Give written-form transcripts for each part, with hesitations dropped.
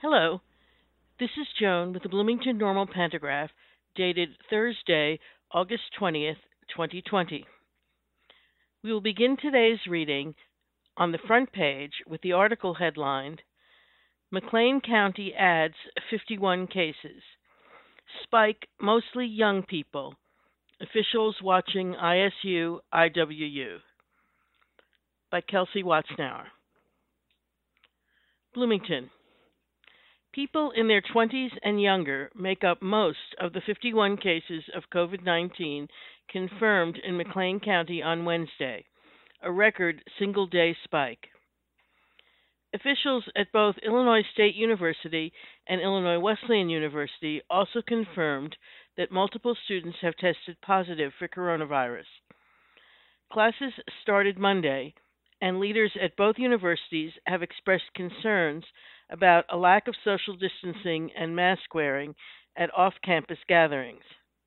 Hello, this is Joan with the Bloomington Normal Pantograph, dated Thursday, August 20th, 2020. We will begin today's reading on the front page with the article headlined McLean County Adds 51 Cases. Spike Mostly Young People. Officials Watching ISU IWU by Kelsey Watznauer. Bloomington. People in their 20s and younger make up most of the 51 cases of COVID-19 confirmed in McLean County on Wednesday, a record single-day spike. Officials at both Illinois State University and Illinois Wesleyan University also confirmed that multiple students have tested positive for coronavirus. Classes started Monday, and leaders at both universities have expressed concerns about a lack of social distancing and mask wearing at off-campus gatherings.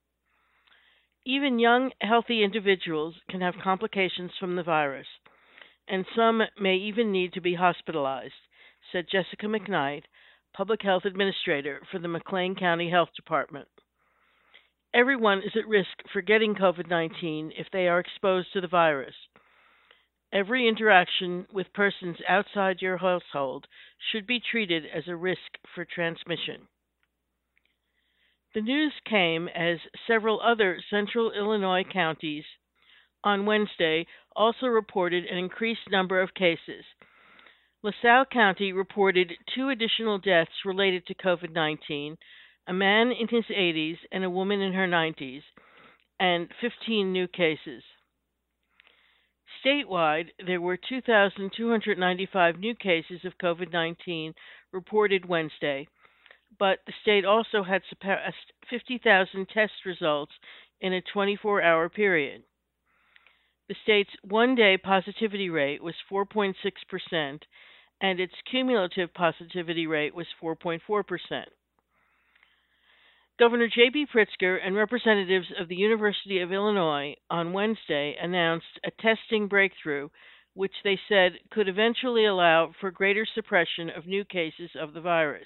Even young, healthy individuals can have complications from the virus, and some may even need to be hospitalized, said Jessica McKnight, Public Health Administrator for the McLean County Health Department. Everyone is at risk for getting COVID-19 if they are exposed to the virus. Every interaction with persons outside your household should be treated as a risk for transmission. The news came as several other central Illinois counties on Wednesday also reported an increased number of cases. LaSalle County reported 2 additional deaths related to COVID-19, a man in his 80s and a woman in her 90s, and 15 new cases. Statewide, there were 2,295 new cases of COVID-19 reported Wednesday, but the state also had surpassed 50,000 test results in a 24-hour period. The state's one-day positivity rate was 4.6%, and its cumulative positivity rate was 4.4%. Governor J.B. Pritzker and representatives of the University of Illinois on Wednesday announced a testing breakthrough, which they said could eventually allow for greater suppression of new cases of the virus.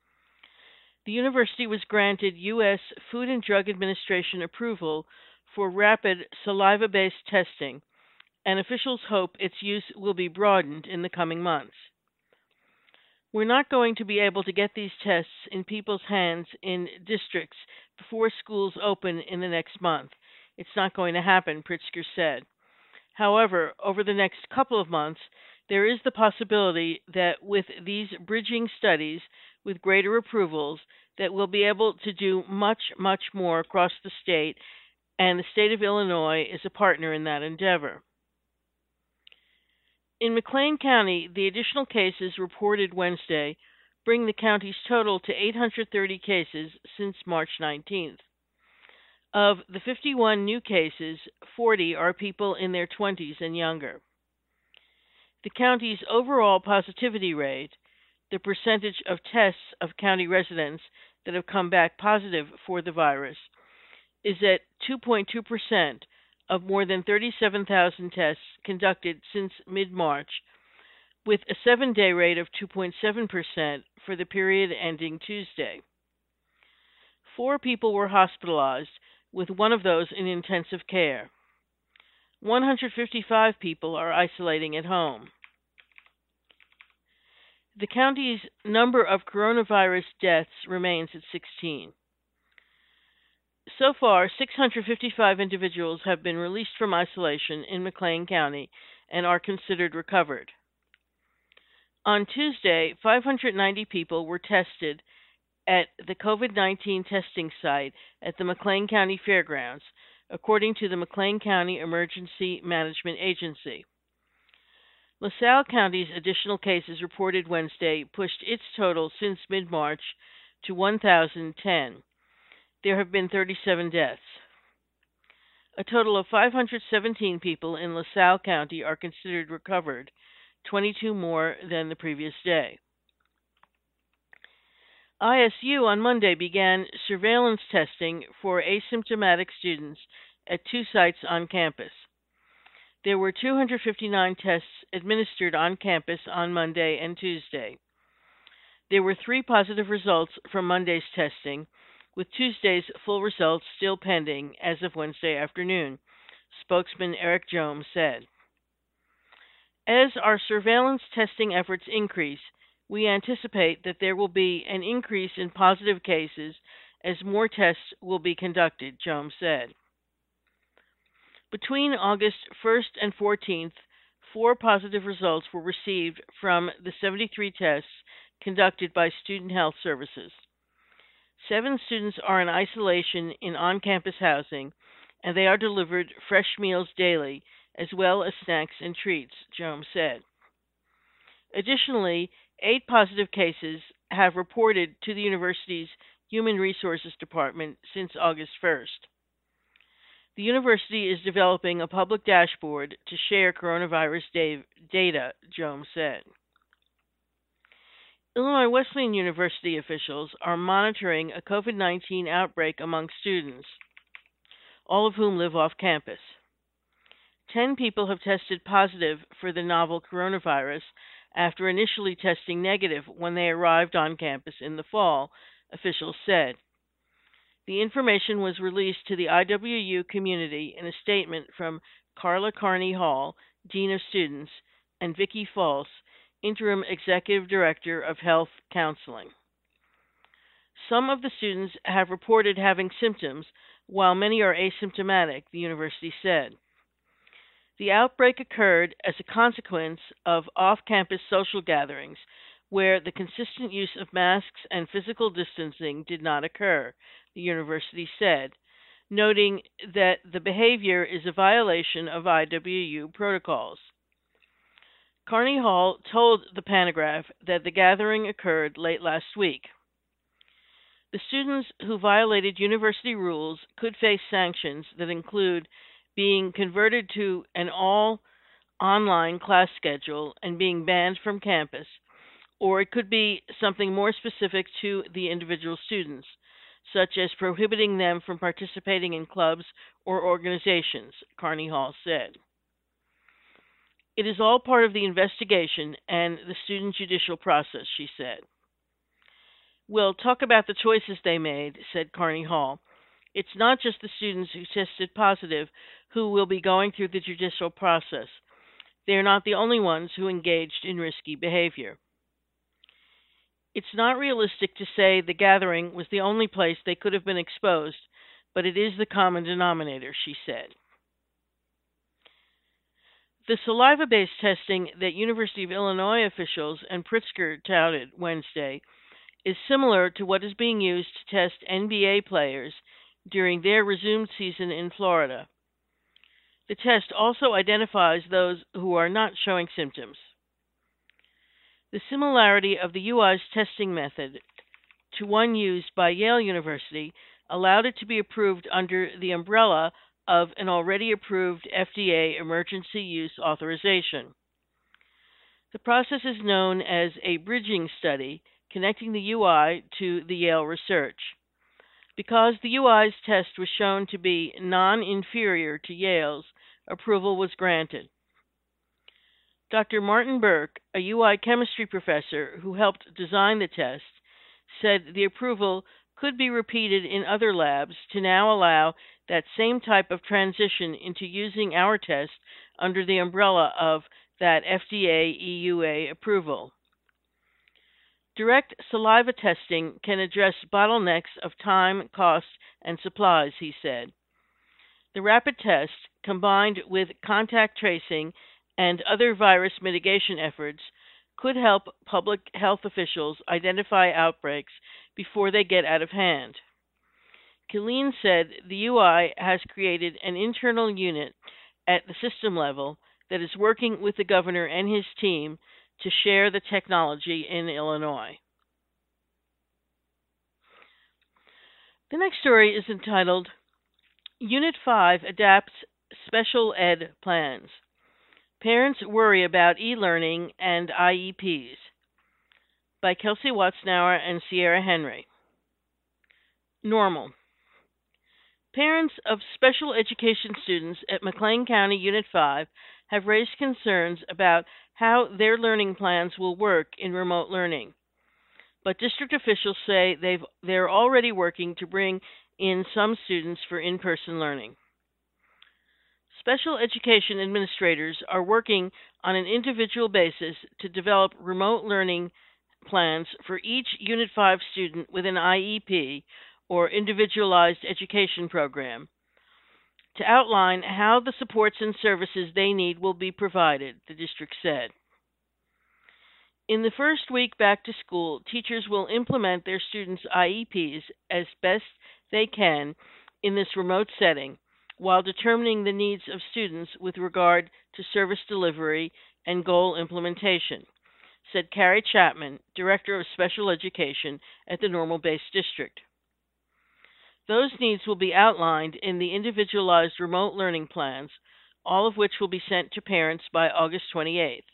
The university was granted U.S. Food and Drug Administration approval for rapid saliva-based testing, and officials hope its use will be broadened in the coming months. We're not going to be able to get these tests in people's hands in districts before schools open in the next month. It's not going to happen, Pritzker said. However, over the next couple of months, there is the possibility that with these bridging studies with greater approvals, that we'll be able to do much, much more across the state, and the state of Illinois is a partner in that endeavor. In McLean County, the additional cases reported Wednesday bring the county's total to 830 cases since March 19th. Of the 51 new cases, 40 are people in their 20s and younger. The county's overall positivity rate, the percentage of tests of county residents that have come back positive for the virus, is at 2.2%, of more than 37,000 tests conducted since mid-March, with a 7-day rate of 2.7% for the period ending Tuesday. 4 people were hospitalized, with one of those in intensive care. 155 people are isolating at home. The county's number of coronavirus deaths remains at 16. So far, 655 individuals have been released from isolation in McLean County and are considered recovered. On Tuesday, 590 people were tested at the COVID-19 testing site at the McLean County Fairgrounds, according to the McLean County Emergency Management Agency. LaSalle County's additional cases reported Wednesday pushed its total since mid-March to 1,010. There have been 37 deaths. A total of 517 people in LaSalle County are considered recovered, 22 more than the previous day. ISU on Monday began surveillance testing for asymptomatic students at 2 sites on campus. There were 259 tests administered on campus on Monday and Tuesday. There were 3 positive results from Monday's testing, with Tuesday's full results still pending as of Wednesday afternoon, spokesman Eric Jones said. As our surveillance testing efforts increase, we anticipate that there will be an increase in positive cases as more tests will be conducted, Jones said. Between August 1st and 14th, 4 positive results were received from the 73 tests conducted by Student Health Services. 7 students are in isolation in on-campus housing, and they are delivered fresh meals daily, as well as snacks and treats, Jones said. Additionally, 8 positive cases have reported to the university's Human Resources Department since August 1st. The university is developing a public dashboard to share coronavirus data, Jones said. Illinois Wesleyan University officials are monitoring a COVID-19 outbreak among students, all of whom live off campus. 10 people have tested positive for the novel coronavirus after initially testing negative when they arrived on campus in the fall, officials said. The information was released to the IWU community in a statement from Carla Carney Hall, Dean of Students, and Vicki False, Interim Executive Director of Health Counseling. Some of the students have reported having symptoms, while many are asymptomatic, the university said. The outbreak occurred as a consequence of off-campus social gatherings, where the consistent use of masks and physical distancing did not occur, the university said, noting that the behavior is a violation of IWU protocols. Carney Hall told the Panagraph that the gathering occurred late last week. The students who violated university rules could face sanctions that include being converted to an all-online class schedule and being banned from campus, or it could be something more specific to the individual students, such as prohibiting them from participating in clubs or organizations, Carney Hall said. It is all part of the investigation and the student judicial process, she said. We'll talk about the choices they made, said Carney Hall. It's not just the students who tested positive who will be going through the judicial process. They are not the only ones who engaged in risky behavior. It's not realistic to say the gathering was the only place they could have been exposed, but it is the common denominator, she said. The saliva-based testing that University of Illinois officials and Pritzker touted Wednesday is similar to what is being used to test NBA players during their resumed season in Florida. The test also identifies those who are not showing symptoms. The similarity of the UI's testing method to one used by Yale University allowed it to be approved under the umbrella of an already approved FDA emergency use authorization. The process is known as a bridging study connecting the UI to the Yale research. Because the UI's test was shown to be non-inferior to Yale's, approval was granted. Dr. Martin Burke, a UI chemistry professor who helped design the test, said the approval could be repeated in other labs to now allow that same type of transition into using our test under the umbrella of that FDA EUA approval. Direct saliva testing can address bottlenecks of time, cost, and supplies, he said. The rapid test, combined with contact tracing and other virus mitigation efforts, could help public health officials identify outbreaks before they get out of hand. Killeen said the UI has created an internal unit at the system level that is working with the governor and his team to share the technology in Illinois. The next story is entitled, Unit 5 Adapts Special Ed Plans. Parents Worry About E-Learning and IEPs, by Kelsey Watznauer and Sierra Henry. Normal. Parents of special education students at McLean County Unit 5 have raised concerns about how their learning plans will work in remote learning. but district officials say they're already working to bring in some students for in-person learning. Special education administrators are working on an individual basis to develop remote learning plans for each Unit 5 student with an IEP, or Individualized Education Program, to outline how the supports and services they need will be provided, the district said. In the first week back to school, teachers will implement their students' IEPs as best they can in this remote setting while determining the needs of students with regard to service delivery and goal implementation, said Carrie Chapman, Director of Special Education at the Normal Base District. Those needs will be outlined in the individualized remote learning plans, all of which will be sent to parents by August 28th.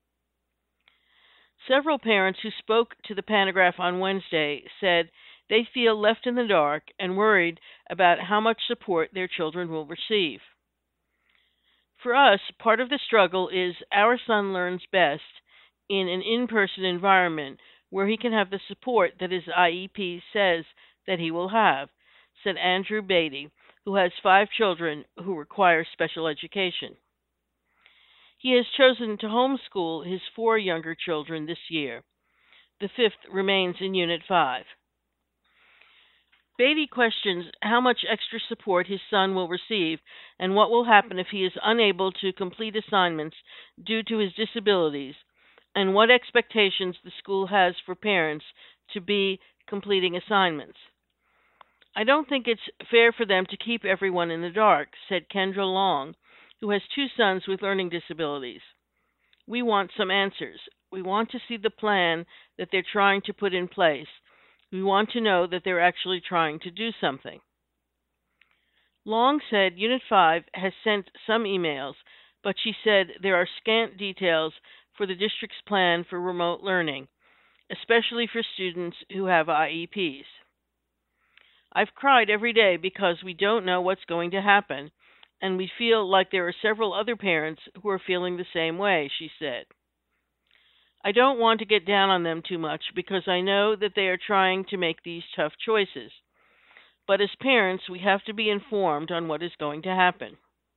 Several parents who spoke to the Panagraph on Wednesday said they feel left in the dark and worried about how much support their children will receive. For us, part of the struggle is our son learns best in an in-person environment where he can have the support that his IEP says that he will have, said Andrew Beatty, who has 5 children who require special education. He has chosen to homeschool his 4 younger children this year. The 5th remains in Unit 5. Beatty questions how much extra support his son will receive and what will happen if he is unable to complete assignments due to his disabilities, and what expectations the school has for parents to be completing assignments. I don't think it's fair for them to keep everyone in the dark, said Kendra Long, who has 2 sons with learning disabilities. We want some answers. We want to see the plan that they're trying to put in place. We want to know that they're actually trying to do something. Long said Unit 5 has sent some emails, but she said there are scant details for the district's plan for remote learning, especially for students who have IEPs. I've cried every day because we don't know what's going to happen, and we feel like there are several other parents who are feeling the same way, she said. I don't want to get down on them too much because I know that they are trying to make these tough choices. But as parents, we have to be informed on what is going to happen.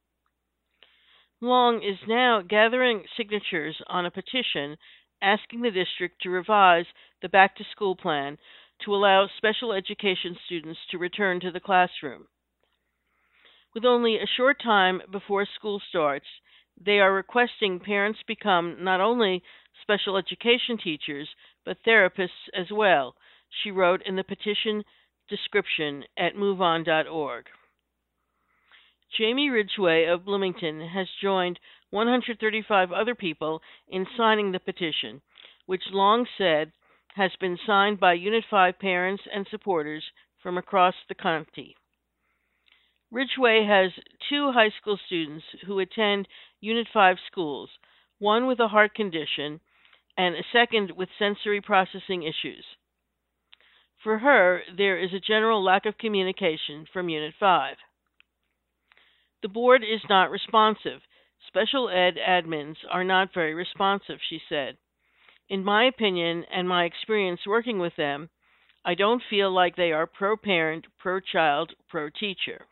Long is now gathering signatures on a petition asking the district to revise the back-to-school plan to allow special education students to return to the classroom. With only a short time before school starts, they are requesting parents become not only special education teachers, but therapists as well, she wrote in the petition description at MoveOn.org. Jamie Ridgway of Bloomington has joined 135 other people in signing the petition, which Long said has been signed by Unit 5 parents and supporters from across the county. Ridgway has 2 high school students who attend Unit 5 schools, one with a heart condition and a second with sensory processing issues. For her, there is a general lack of communication from Unit 5. The board is not responsive. Special ed admins are not very responsive, she said. In my opinion and my experience working with them, I don't feel like they are pro-parent, pro-child, pro-teacher.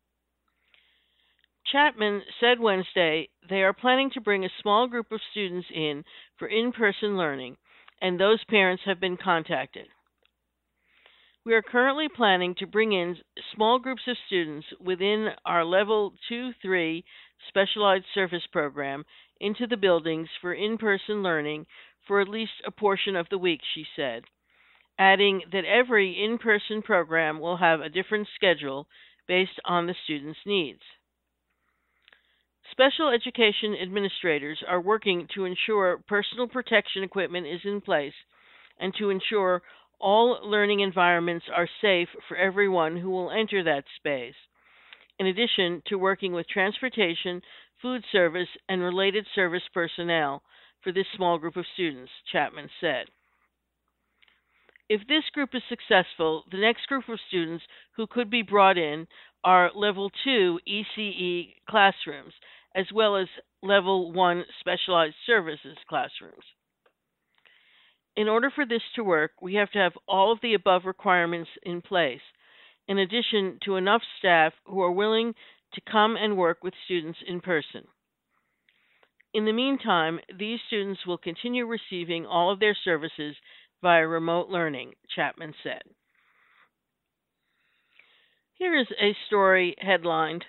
Chapman said Wednesday they are planning to bring a small group of students for in-person learning, and those parents have been contacted. We are currently planning to bring in small groups of students within our Level 2-3 Specialized Service Program into the buildings for in-person learning for at least a portion of the week, she said, adding that every in-person program will have a different schedule based on the students' needs. Special education administrators are working to ensure personal protection equipment is in place and to ensure all learning environments are safe for everyone who will enter that space, in addition to working with transportation, food service, and related service personnel for this small group of students, Chapman said. If this group is successful, the next group of students who could be brought in are Level 2 ECE classrooms, as well as Level 1 Specialized Services classrooms. In order for this to work, we have to have all of the above requirements in place, in addition to enough staff who are willing to come and work with students in person. In the meantime, these students will continue receiving all of their services via remote learning, Chapman said. Here is a story headlined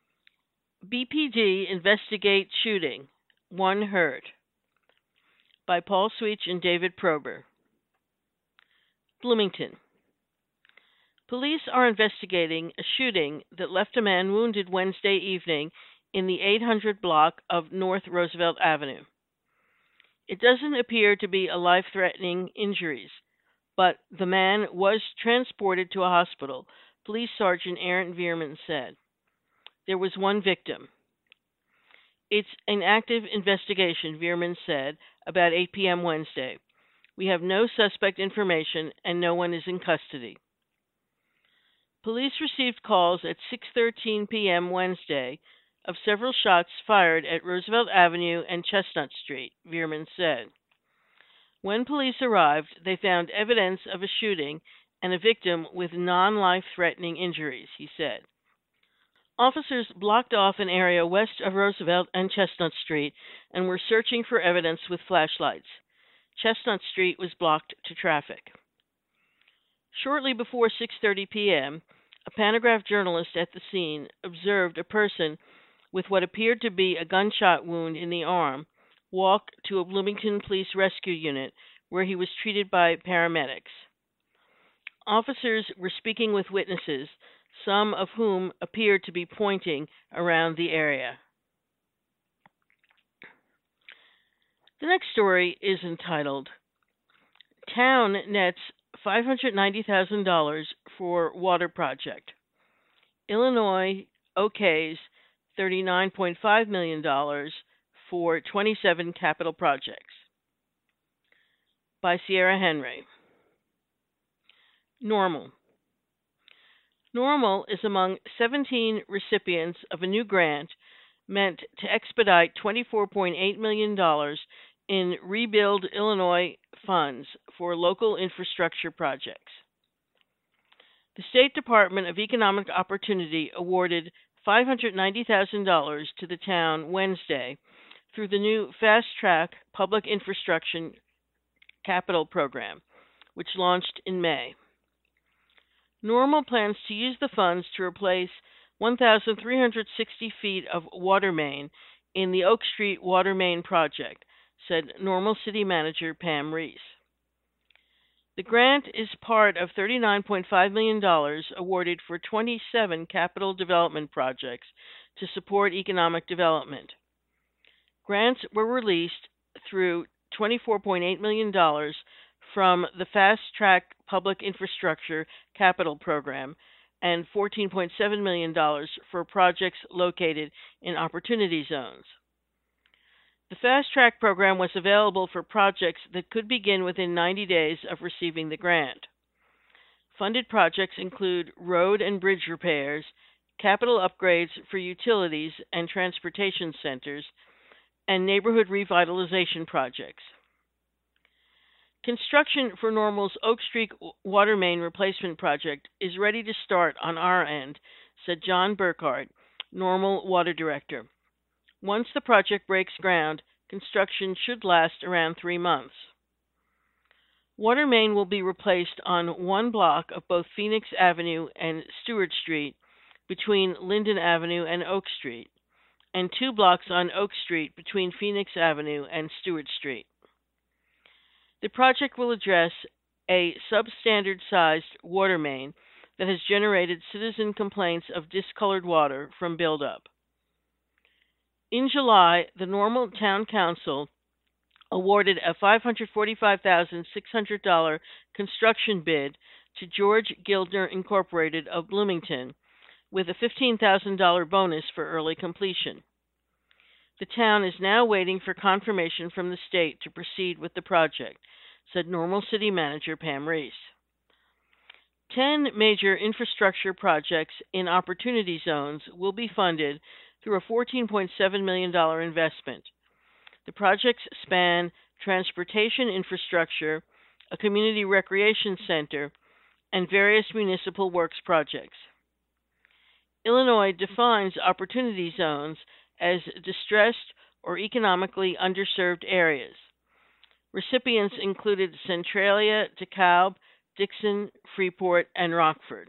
BPD Investigate Shooting, One Hurt, by Paul Sweech and David Prober. Bloomington. Police are investigating a shooting that left a man wounded Wednesday evening in the 800 block of North Roosevelt Avenue. It doesn't appear to be a life-threatening injuries, but the man was transported to a hospital, Police Sergeant Aaron Veerman said. There was one victim. It's an active investigation, Veerman said, about 8 p.m. Wednesday. We have no suspect information and no one is in custody. Police received calls at 6:13 p.m. Wednesday of several shots fired at Roosevelt Avenue and Chestnut Street, Veerman said. When police arrived, they found evidence of a shooting and a victim with non-life-threatening injuries, he said. Officers blocked off an area west of Roosevelt and Chestnut Street and were searching for evidence with flashlights. Chestnut Street was blocked to traffic. Shortly before 6:30 p.m., a Panagraph journalist at the scene observed a person with what appeared to be a gunshot wound in the arm walk to a Bloomington Police Rescue Unit where he was treated by paramedics. Officers were speaking with witnesses, some of whom appeared to be pointing around the area. The next story is entitled, Town Nets $590,000 for Water Project. Illinois okays $39.5 million for 27 capital projects. By Sierra Henry. Normal. Normal is among 17 recipients of a new grant meant to expedite $24.8 million in Rebuild Illinois funds for local infrastructure projects. The State Department of Economic Opportunity awarded $590,000 to the town Wednesday through the new Fast Track Public Infrastructure Capital Program, which launched in May. Normal plans to use the funds to replace 1,360 feet of water main in the Oak Street Water Main Project, said Normal City Manager Pam Reese. The grant is part of $39.5 million awarded for 27 capital development projects to support economic development. Grants were released through $24.8 million from the Fast Track Public Infrastructure Capital Program and $14.7 million for projects located in Opportunity Zones. The Fast Track program was available for projects that could begin within 90 days of receiving the grant. Funded projects include road and bridge repairs, capital upgrades for utilities and transportation centers, and neighborhood revitalization projects. Construction for Normal's Oak Street Water Main Replacement Project is ready to start on our end, said John Burkhart, Normal Water Director. Once the project breaks ground, construction should last around 3 months. Water main will be replaced on one block of both Phoenix Avenue and Stewart Street between Linden Avenue and Oak Street, and 2 blocks on Oak Street between Phoenix Avenue and Stewart Street. The project will address a substandard-sized water main that has generated citizen complaints of discolored water from buildup. In July, the Normal Town Council awarded a $545,600 construction bid to George Gildner Incorporated of Bloomington, with a $15,000 bonus for early completion. The town is now waiting for confirmation from the state to proceed with the project, said Normal City Manager Pam Reese. 10 major infrastructure projects in opportunity zones will be funded through a $14.7 million investment. The projects span transportation infrastructure, a community recreation center, and various municipal works projects. Illinois defines opportunity zones as distressed or economically underserved areas. Recipients included Centralia, DeKalb, Dixon, Freeport, and Rockford.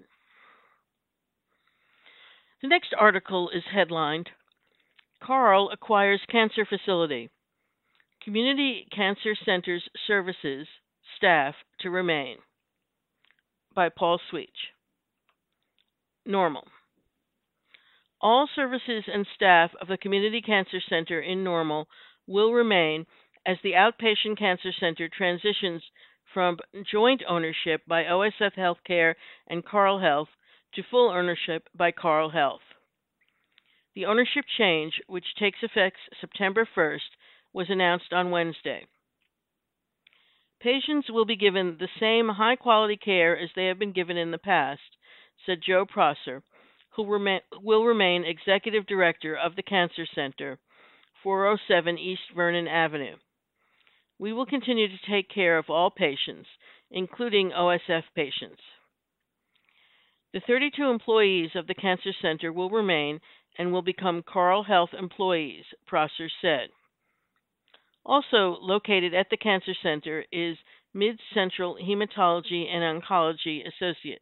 The next article is headlined Carle Acquires Cancer Facility. Community Cancer Centers Services Staff to Remain by Paul Sweech. Normal. All services and staff of the Community Cancer Center in Normal will remain as the Outpatient Cancer Center transitions from joint ownership by OSF Healthcare and Carle Health to full ownership by Carle Health. The ownership change, which takes effect September 1st, was announced on Wednesday. Patients will be given the same high-quality care as they have been given in the past, said Joe Prosser, who will remain Executive Director of the Cancer Center, 407 East Vernon Avenue. We will continue to take care of all patients, including OSF patients. The 32 employees of the Cancer Center will remain and will become Carle Health employees, Prosser said. Also located at the Cancer Center is Mid-Central Hematology and Oncology Associates.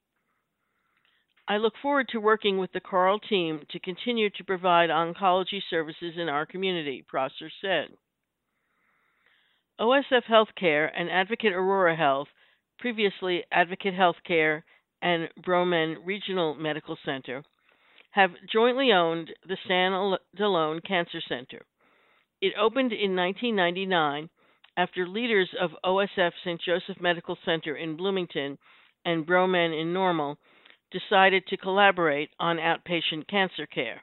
I look forward to working with the Carle team to continue to provide oncology services in our community, Prosser said. OSF Healthcare and Advocate Aurora Health, previously Advocate Healthcare and Broman Regional Medical Center, have jointly owned the San Delone Cancer Center. It opened in 1999 after leaders of OSF St. Joseph Medical Center in Bloomington and Broman in Normal decided to collaborate on outpatient cancer care.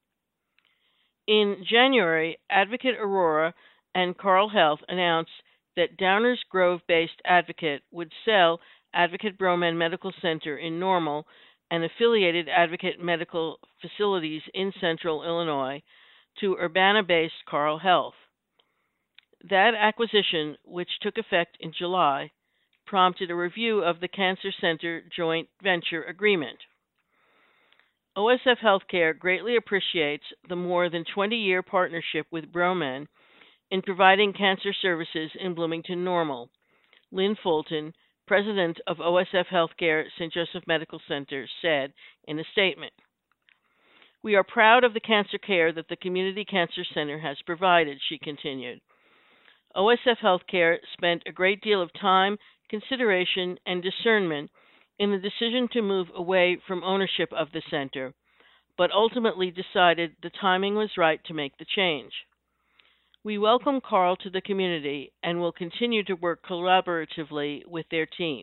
In January, Advocate Aurora and Carle Health announced that Downers Grove-based Advocate would sell Advocate Broman Medical Center in Normal and affiliated Advocate Medical Facilities in Central Illinois to Urbana-based Carle Health. That acquisition, which took effect in July, prompted a review of the Cancer Center joint venture agreement. OSF Healthcare greatly appreciates the more than 20-year partnership with Broman in providing cancer services in Bloomington Normal. Lynn Fulton, president of OSF Healthcare St. Joseph Medical Center, said in a statement, "We are proud of the cancer care that the Community Cancer Center has provided," she continued. OSF Healthcare spent a great deal of time, consideration, and discernment in the decision to move away from ownership of the center, but ultimately decided the timing was right to make the change. We welcome Carle to the community and will continue to work collaboratively with their team.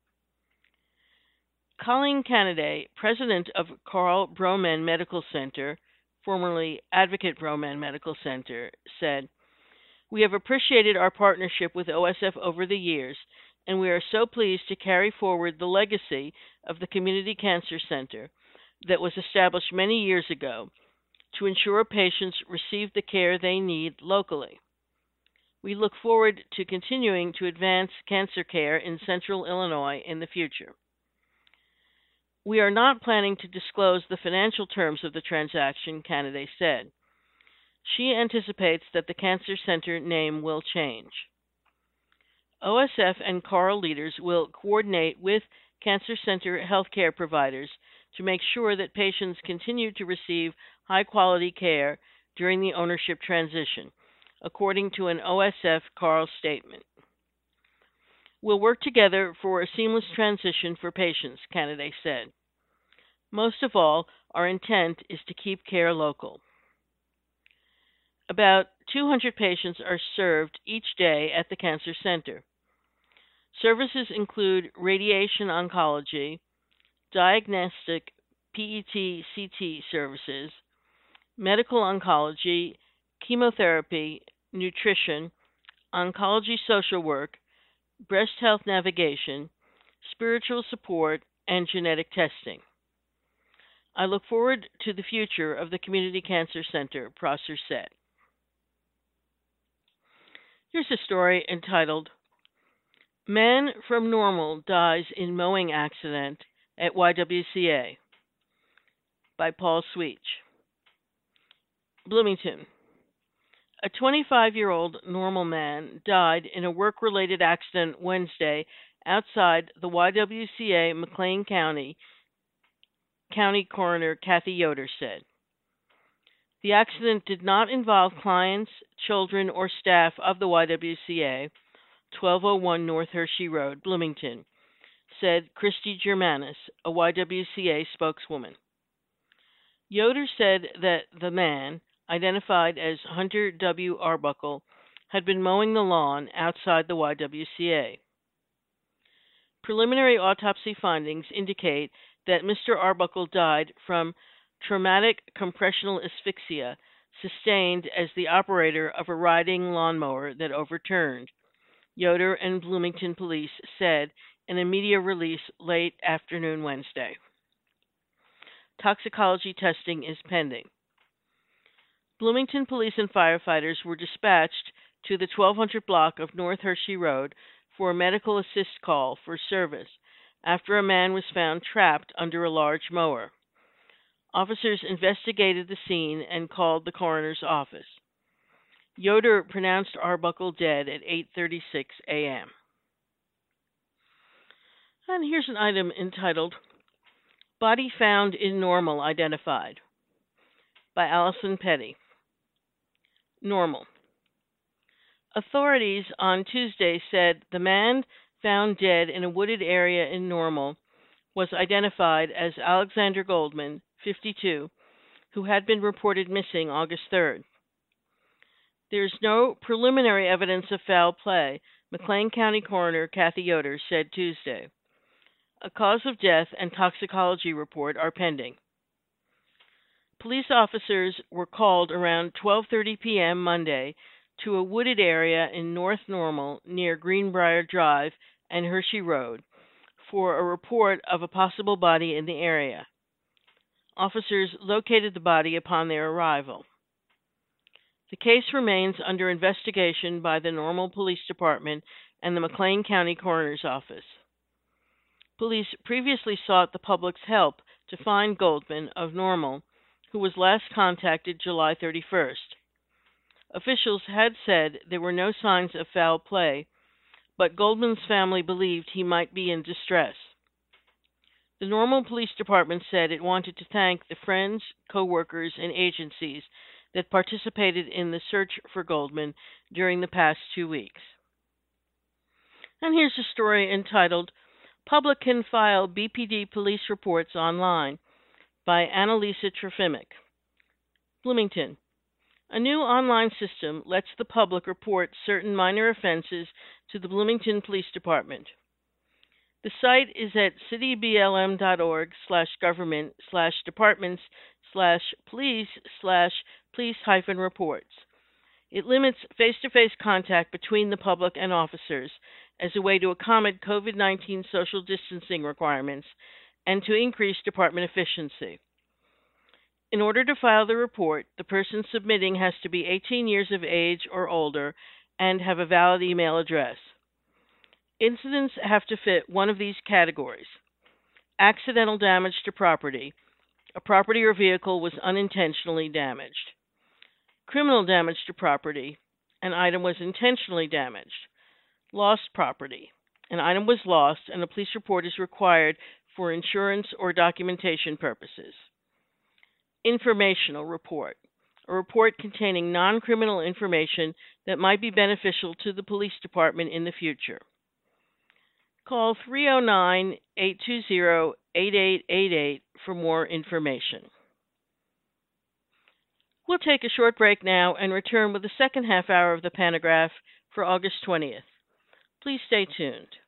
Colleen Canaday, president of Carle Broman Medical Center, formerly Advocate Broman Medical Center, said, "We have appreciated our partnership with OSF over the years, and we are so pleased to carry forward the legacy of the Community Cancer Center that was established many years ago to ensure patients receive the care they need locally. We look forward to continuing to advance cancer care in Central Illinois in the future." We are not planning to disclose the financial terms of the transaction, Canaday said. She anticipates that the Cancer Center name will change. OSF and Carle leaders will coordinate with Cancer Center healthcare providers to make sure that patients continue to receive high-quality care during the ownership transition, according to an OSF Carle statement. We'll work together for a seamless transition for patients, Canaday said. Most of all, our intent is to keep care local. About 200 patients are served each day at the Cancer Center. Services include radiation oncology, diagnostic PET-CT services, medical oncology, chemotherapy, nutrition, oncology social work, breast health navigation, spiritual support, and genetic testing. I look forward to the future of the Community Cancer Center, Prosser said. Here's a story entitled, Man from Normal dies in mowing accident at YWCA by Paul Sweech. Bloomington. A 25-year-old Normal man died in a work-related accident Wednesday outside the YWCA McLean County. County Coroner Kathy Yoder said. The accident did not involve clients, children, or staff of the YWCA, 1201 North Hershey Road, Bloomington, said Christy Germanis, a YWCA spokeswoman. Yoder said that the man, identified as Hunter W. Arbuckle, had been mowing the lawn outside the YWCA. Preliminary autopsy findings indicate that Mr. Arbuckle died from traumatic compressional asphyxia sustained as the operator of a riding lawnmower that overturned, Yoder and Bloomington police said in a media release late afternoon Wednesday. Toxicology testing is pending. Bloomington police and firefighters were dispatched to the 1200 block of North Hershey Road for a medical assist call for service after a man was found trapped under a large mower. Officers investigated the scene and called the coroner's office. Yoder pronounced Arbuckle dead at 8:36 a.m. And here's an item entitled Body Found in Normal Identified by Allison Petty. Normal. Authorities on Tuesday said the man found dead in a wooded area in Normal was identified as Alexander Goldman, 52, who had been reported missing August 3rd. There is no preliminary evidence of foul play, McLean County Coroner Kathy Yoder said Tuesday. A cause of death and toxicology report are pending. Police officers were called around 12:30 p.m. Monday to a wooded area in North Normal near Greenbrier Drive and Hershey Road for a report of a possible body in the area. Officers located the body upon their arrival. The case remains under investigation by the Normal Police Department and the McLean County Coroner's Office. Police previously sought the public's help to find Goldman of Normal, who was last contacted July 31st. Officials had said there were no signs of foul play, but Goldman's family believed he might be in distress. The Normal Police Department said it wanted to thank the friends, co-workers, and agencies that participated in the search for Goldman during the past 2 weeks. And here's a story entitled Public Can File BPD Police Reports Online by Annalisa Trofimic. Bloomington. A new online system lets the public report certain minor offenses to the Bloomington Police Department. The site is at cityblm.org/government/departments/police/police-reports. It limits face-to-face contact between the public and officers as a way to accommodate COVID-19 social distancing requirements and to increase department efficiency. In order to file the report, the person submitting has to be 18 years of age or older and have a valid email address. Incidents have to fit one of these categories: accidental damage to property, a property or vehicle was unintentionally damaged; criminal damage to property, an item was intentionally damaged; lost property, an item was lost and a police report is required for insurance or documentation purposes; informational report, a report containing non-criminal information that might be beneficial to the police department in the future. Call 309-820-8888 for more information. We'll take a short break now and return with the second half hour of the Panagraph for August 20th. Please stay tuned.